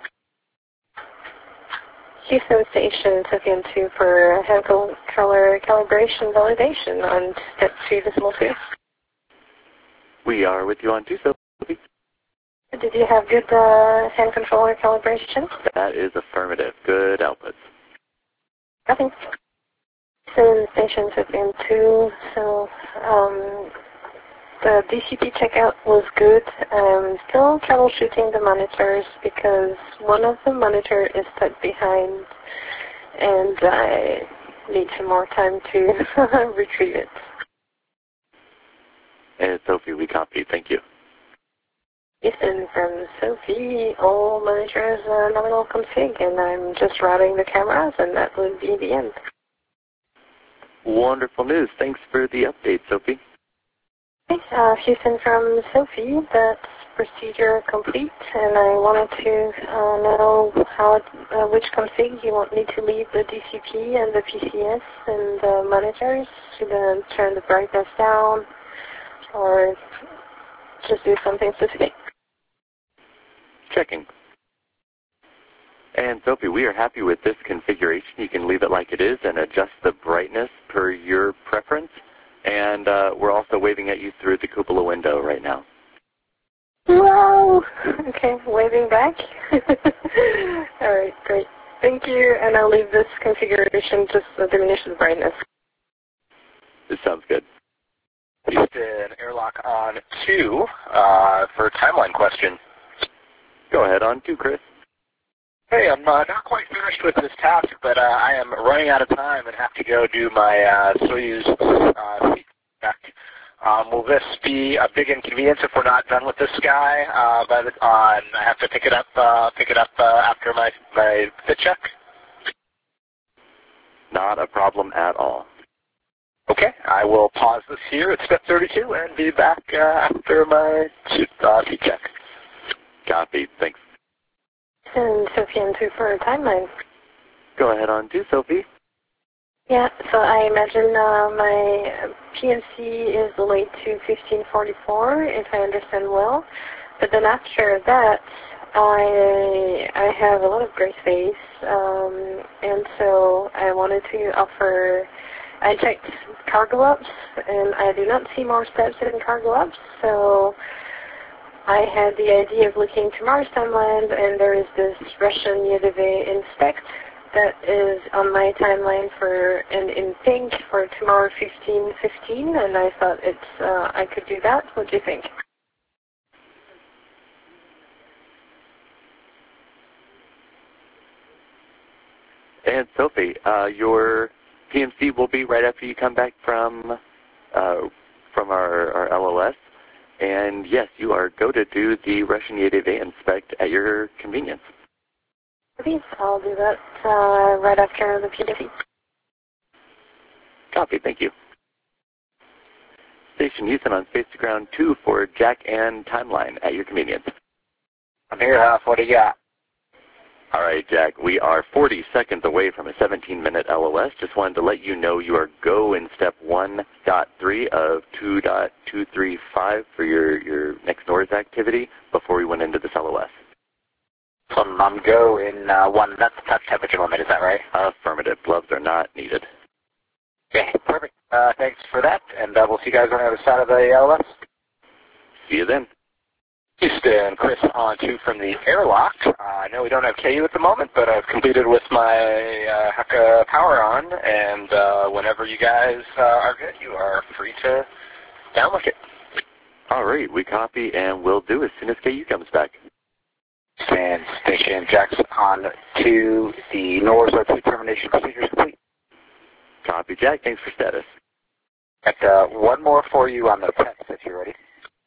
Houston Station took in two for hand controller calibration validation on step two decimal two. We are with you on two, Sophie. Did you have good uh, hand controller calibration? That is affirmative. Good outputs. Nothing. So stations have been two, so um, the D C P checkout was good. I'm still troubleshooting the monitors because one of the monitors is stuck behind and I need some more time to retrieve it. And Sophie, we copy. Thank you. Ethan from Sophie, all monitors are nominal config, and I'm just routing the cameras, and that would be the end. Wonderful news. Thanks for the update, Sophie. Okay, uh, Houston from Sophie, that's procedure complete, and I wanted to uh, know how, uh, which config you want me to leave the D C P and the P C S and the monitors. Should I turn the brightness down, or just do something specific? Checking. And Sophie, we are happy with this configuration. You can leave it like it is and adjust the brightness per your preference. And uh, we're also waving at you through the cupola window right now. Wow! Okay, waving back. All right, great. Thank you, and I'll leave this configuration just uh, diminish the brightness. This sounds good. Houston, airlock on two uh, for a timeline question. Go ahead on two, Chris. Hey, I'm uh, not quite finished with this task, but uh, I am running out of time and have to go do my uh, Soyuz uh, seat check. Um, will this be a big inconvenience if we're not done with this guy? Uh, by the, on, I have to pick it up, uh, pick it up uh, after my my fit check. Not a problem at all. Okay, I will pause this here at step thirty-two and be back uh, after my uh, seat check. Copy. Thanks. And Sophie and two for a timeline. Go ahead on two, Sophie. Yeah, so I imagine uh, my P N C is delayed to fifteen forty-four, if I understand well. But then after that, I I have a lot of gray space, um, and so I wanted to offer. I checked cargo ups, and I do not see more steps in cargo ups, so I had the idea of looking to Mars timeline, and there is this Russian Yedeve inspect that is on my timeline for and in pink for tomorrow fifteen fifteen, and I thought it's uh, I could do that. What do you think? And Sophie, uh, your P M C will be right after you come back from uh, from our, our L O S. And yes, you are go to do the Russian Yedeve inspect at your convenience. Please, I'll do that uh, right after the P D C. Copy, thank you. Station Houston on Space to Ground two for Jack and Timeline at your convenience. I'm here, Huff. What do you got? All right, Jack, we are forty seconds away from a seventeen minute L O S. Just wanted to let you know you are go in step one point three of two point two three five for your, your next NORS activity before we went into this L O S. So I'm, I'm go in uh, one, that's the touch temperature limit, is that right? Affirmative. Gloves are not needed. Okay, perfect. Uh, thanks for that, and uh, we'll see you guys on the other side of the L O S. See you then. Houston, Chris on two from the airlock. Uh, I know we don't have K U at the moment, but I've completed with my uh, Haka power on, and uh, whenever you guys uh, are good, you are free to download it. All right, we copy and we'll do as soon as K U comes back. And Station Jack's on to the NORS O two termination procedures complete. Copy, Jack. Thanks for status. Got uh, one more for you on the text if you're ready.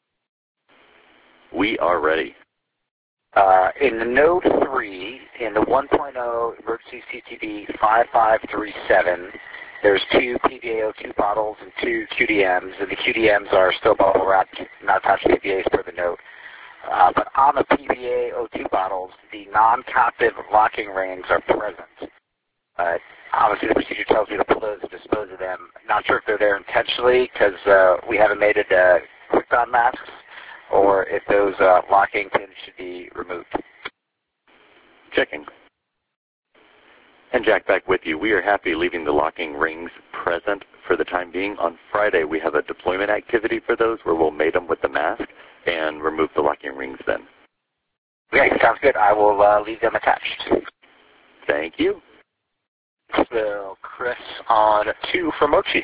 We are ready. Uh, in the Node three, in the one point oh emergency C T D five five three seven, there's two P V A O two bottles and two Q D Ms, and the Q D Ms are still bubble wrapped, not attached to P V As per the note. Uh, but on the P V A O two bottles, the non-captive locking rings are present. Uh, obviously, the procedure tells me to pull those and dispose of them. Not sure if they're there intentionally because uh, we haven't made it uh, quick-on masks, or if those uh, locking pins should be removed. Checking. And Jack, back with you. We are happy leaving the locking rings present for the time being. On Friday, we have a deployment activity for those where we'll mate them with the mask and remove the locking rings then. Okay, sounds good. I will uh, leave them attached. Thank you. So, Chris on two for Mochi.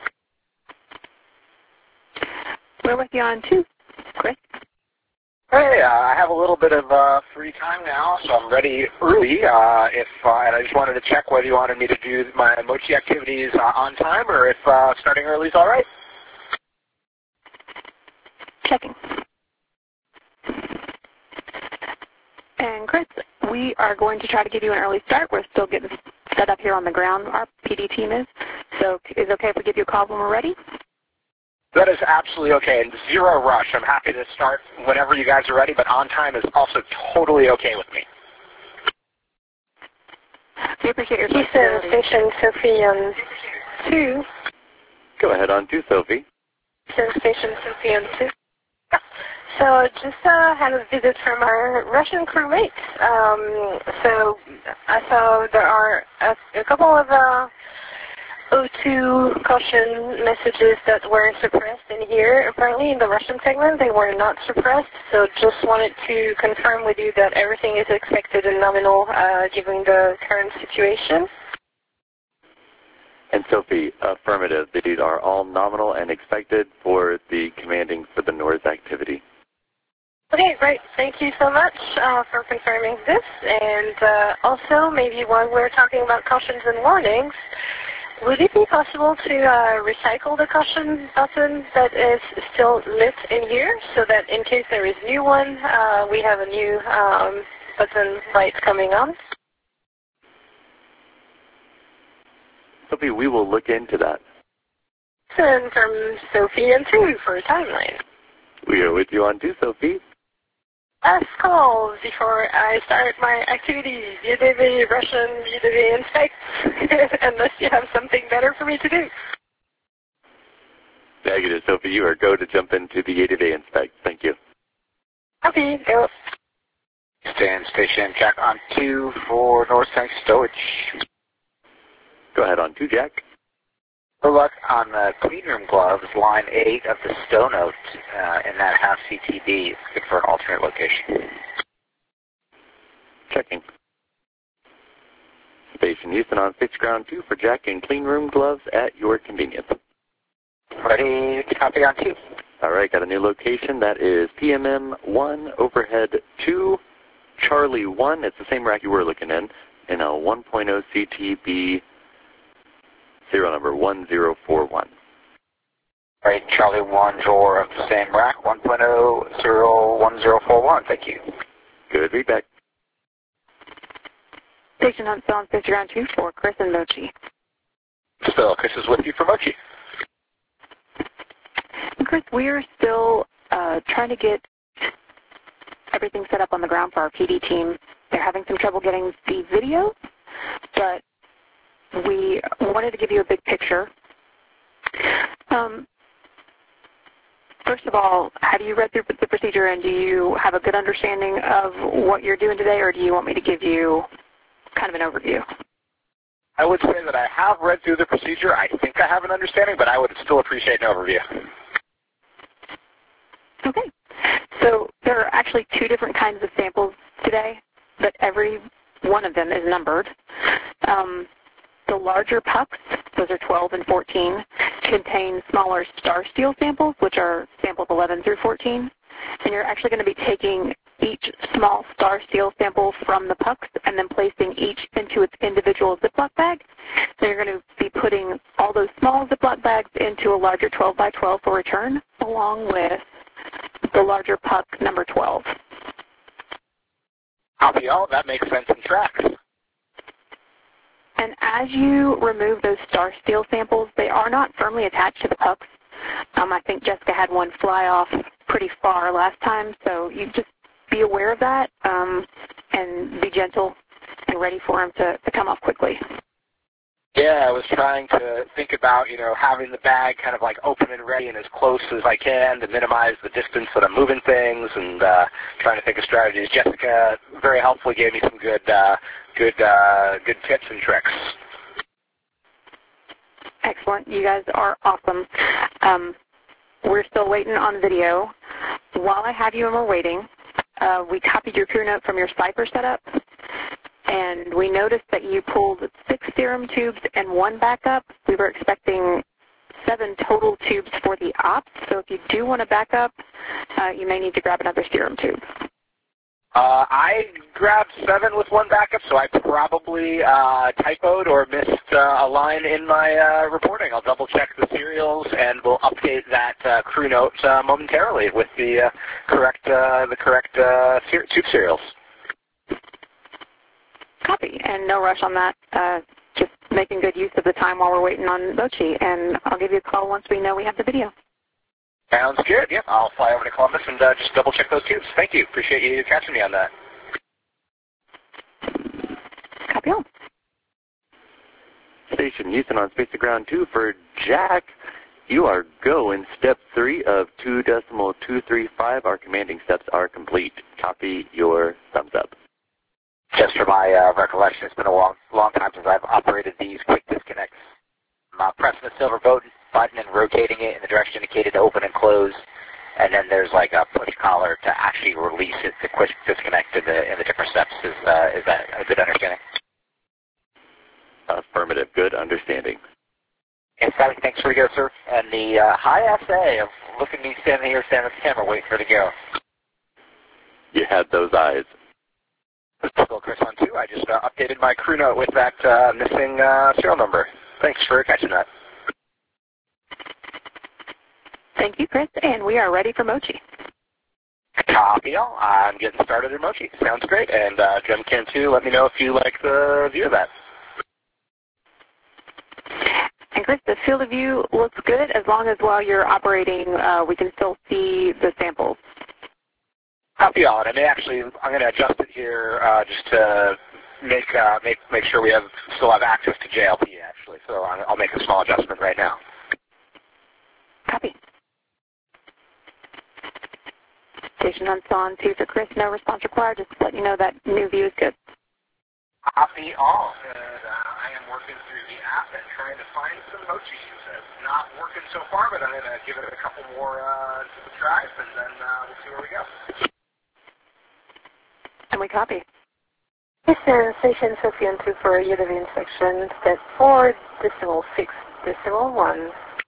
We're with you on two, Chris. Hey, uh, I have a little bit of uh, free time now, so I'm ready early. Uh, if uh, and I just wanted to check whether you wanted me to do my Mochi activities uh, on time or if uh, starting early is all right. Checking. And Chris, we are going to try to give you an early start. We're still getting set up here on the ground, our P D team is. So is it okay if we give you a call when we're ready? That is absolutely okay, and zero rush. I'm happy to start whenever you guys are ready, but on time is also totally okay with me. We appreciate your Houston Station Sophie on two. Go ahead on two, Sophie. Houston Station Sophie on two. So just uh, had a visit from our Russian crewmates. Um, so I saw there are a, a couple of uh, O two caution messages that were suppressed in here. Apparently in the Russian segment they were not suppressed, so just wanted to confirm with you that everything is expected and nominal uh, given the current situation. And Sophie, affirmative. These are all nominal and expected for the commanding for the N O R S activity. Okay, great. Thank you so much uh, for confirming this. And uh, also, maybe while we're talking about cautions and warnings, would it be possible to uh, recycle the caution button that is still lit in here so that in case there is a new one, uh, we have a new um, button light coming on? Sophie, we will look into that. And from Sophie and two for a timeline. We are with you on two, Sophie. Last call before I start my activities. Y D V Russian, Y D V inspect, unless you have something better for me to do. Negative, Sophie. You are go to jump into the Y D V inspect. Thank you. Copy. Go. Stand station Jack on two for North Tank Stowage. Go ahead on two, Jack. Good luck on the clean room gloves, line eight of the stow note uh, in that half C T D. Good for an alternate location. Checking. Station Houston on fixed ground two for Jack in clean room gloves at your convenience. Ready to copy on two. All right, got a new location. That is P M M one, overhead two, Charlie one. It's the same rack you were looking in, in a one point oh C T B. Serial number one zero four one. Right, Charlie one, drawer of the same rack, one point oh, serial one zero four one. Thank you. Good feedback. Station on on fifty ground two for Chris and Mochi. Still, Chris is with you for Mochi. And Chris, we are still uh, trying to get everything set up on the ground for our P D team. They're having some trouble getting the video, but we wanted to give you a big picture. Um, first of all, have you read through the procedure and do you have a good understanding of what you're doing today, or do you want me to give you kind of an overview? I would say that I have read through the procedure. I think I have an understanding, but I would still appreciate an overview. Okay. So there are actually two different kinds of samples today, but every one of them is numbered. Um, The larger pucks, those are twelve and fourteen, contain smaller star steel samples, which are samples eleven through fourteen. And you're actually going to be taking each small star steel sample from the pucks and then placing each into its individual Ziploc bag. So you're going to be putting all those small Ziploc bags into a larger twelve by twelve for return, along with the larger puck number twelve. Copy all. That makes sense and tracks. And as you remove those star steel samples, they are not firmly attached to the pucks. Um, I think Jessica had one fly off pretty far last time, so you just be aware of that um, and be gentle and ready for them to, to come off quickly. Yeah, Yeah, I was trying to think about, you know, having the bag kind of like open and ready and as close as I can to minimize the distance that I'm moving things, and uh, trying to think of strategies. Jessica very helpfully gave me some good, uh, good, uh, good tips and tricks. Excellent. You guys are awesome. Um, we're still waiting on video. While I have you and we're waiting, uh, we copied your crew note from your Cypher setup, and we noticed that you pulled six serum tubes and one backup. We were expecting seven total tubes for the ops, so if you do want to back up, uh, you may need to grab another serum tube. Uh, I grabbed seven with one backup, so I probably uh, typoed or missed uh, a line in my uh, reporting. I'll double check the serials, and we'll update that uh, crew note uh, momentarily with the uh, correct uh, the correct uh, ser tube serials. Copy, and no rush on that. Uh, just making good use of the time while we're waiting on Mochi, and I'll give you a call once we know we have the video. Sounds good. Yep, I'll fly over to Columbus and uh, just double check those tubes. Thank you. Appreciate you catching me on that. Copy on. Station Houston on Space to Ground two for Jack. You are go in step three of two decimal two three five. Our commanding steps are complete. Copy your thumbs up. Just for my uh, recollection, it's been a long, long time since I've operated these quick disconnects. I'm uh, pressing the silver button button and rotating it in the direction indicated to open and close, and then there's like a push collar to actually release it to quick disconnect in the, in the different steps. Is, uh, is that a good understanding? Affirmative. Good understanding. And Sally, thanks for the go, sir. And the uh, high S A of looking at me standing here, standing at the camera, waiting for it to go. You had those eyes. Typical Chris on two. I just uh, updated my crew note with that uh, missing uh, serial number. Thanks for catching that. Thank you, Chris, and we are ready for Mochi. Copy all. I'm getting started in Mochi. Sounds great. And uh, Gem Can too. Let me know if you like the view of that. And Chris, the field of view looks good as long as while you're operating, uh, we can still see the samples. Copy all. And I may actually, I'm going to adjust it here uh, just to make uh, make make sure we have still have access to J L P actually. So I'll make a small adjustment right now. Copy. Station on two for Chris. No response required. Just to let you know that new view is good. Copy all. And uh, I am working through the app and trying to find some Mochis. It's not working so far, but I'm going to give it a couple more uh, tries, and then uh, we'll see where we go. And we copy. Houston, Station Sophie on two for U W inspection, step four, decimal six, decimal one.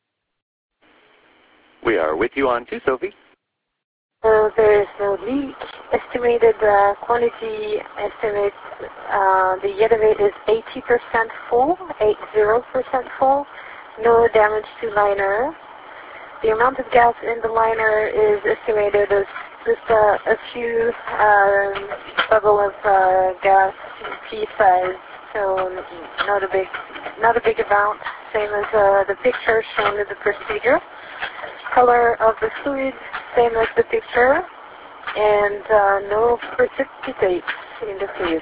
We are with you on two, Sophie. So there is no leak. Estimated uh, quantity estimate, uh, the Yedavate is eighty percent full, eighty percent full. No damage to liner. The amount of gas in the liner is estimated as just uh, a few um, bubble of uh, gas pea size, so not a big, not a big amount. Same as uh, the picture shown in the procedure. Color of the fluid, same as the picture, and uh, no precipitates in the fluid.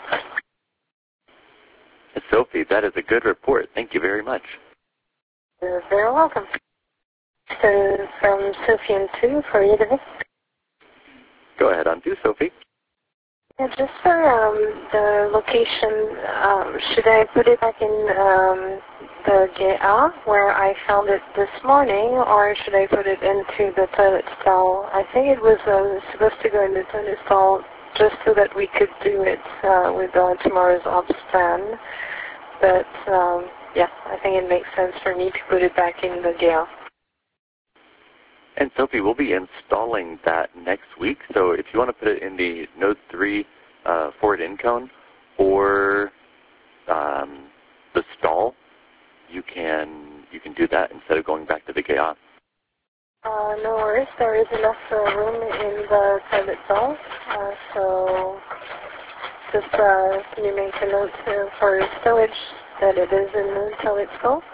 Sophie, that is a good report. Thank you very much. You're very welcome. So from Sophie and two for you today. Go ahead on two, Sophie. Yeah, just for um, the location, um, should I put it back in um, the G A where I found it this morning, or should I put it into the toilet stall? I think it was uh, supposed to go in the toilet stall just so that we could do it uh, with uh, tomorrow's ops plan. But um, yeah, I think it makes sense for me to put it back in the G A. And Sophie, we'll be installing that next week. So if you want to put it in the Node three uh, forward in cone or um, the stall, you can you can do that instead of going back to the G A. Uh, no worries. There is enough uh, room in the toilet stall. Uh, so just uh, can you make a note uh, for storage that it is in the toilet stall?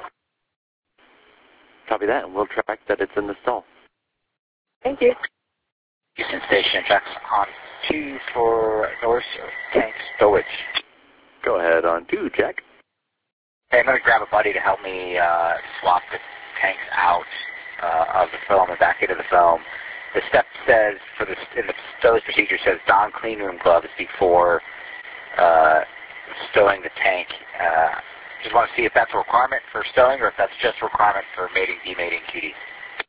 Copy that, and we'll track that it's in the stall. Thank you. Houston Station checks on two for North Tank Stowage. Go ahead on two, Jack. Hey, I'm going to grab a buddy to help me uh, swap the tanks out uh, of the foam and back into the foam. The step says, for the, in the stowage procedure, says don clean room gloves before uh, stowing the tank. Uh, just want to see if that's a requirement for stowing or if that's just a requirement for mating, demating Q Ds.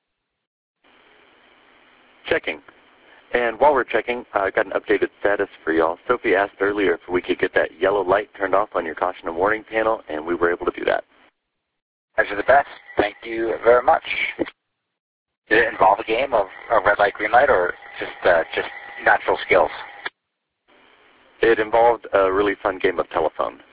Checking. And while we're checking, I uh, got an updated status for y'all. Sophie asked earlier if we could get that yellow light turned off on your caution and warning panel, and we were able to do that. Guys are the best. Thank you very much. Did it involve a game of a red light, green light, or just uh, just natural skills? It involved a really fun game of telephone.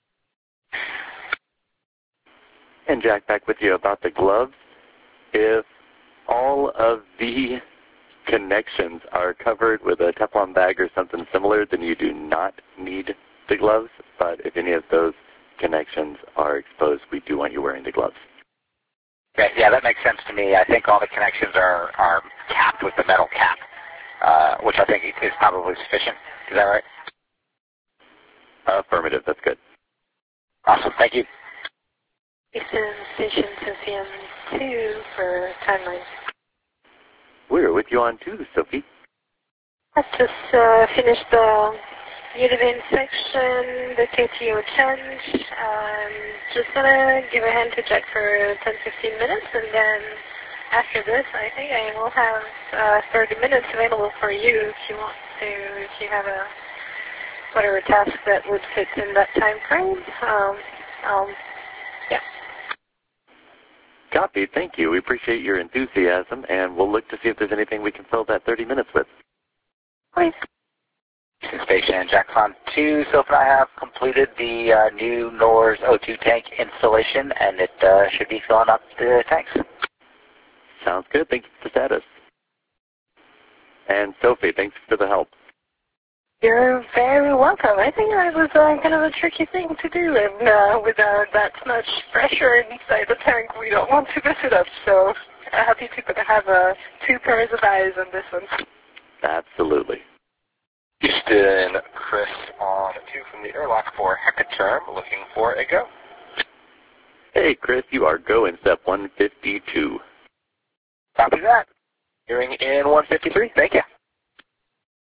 And Jack, back with you about the gloves. If all of the connections are covered with a Teflon bag or something similar, then you do not need the gloves. But if any of those connections are exposed, we do want you wearing the gloves. Okay, yeah, that makes sense to me. I think all the connections are, are capped with the metal cap, uh, which I think is probably sufficient. Is that right? Affirmative. That's good. Awesome. Thank you. Eastern Station Sophie M two for timeline. We're with you on two, Sophie. I just uh, finished the unit inspection, the K T O change. Um, just gonna give a hand to Jack for ten to fifteen minutes, and then after this, I think I will have uh, thirty minutes available for you if you want to, if you have a whatever task that would fit in that time frame. Um, um, yeah. Copy. Thank you. We appreciate your enthusiasm, and we'll look to see if there's anything we can fill that thirty minutes with. Great. Station Jackson two. Sophie and I have completed the uh, new N O R S O two tank installation, and it uh, should be filling up the tanks. Sounds good. Thank you for the status. And Sophie, thanks for the help. You're very welcome. I think that was uh, kind of a tricky thing to do, and uh, with uh, that much pressure inside the tank, we don't want to mess it up, so I'm happy to have uh, two pairs of eyes on this one. Absolutely. Houston, Chris on two from the airlock for Hecaterm, looking for a go. Hey, Chris, you are go in step one fifty-two. Copy that. Hearing in one fifty-three. Thank you.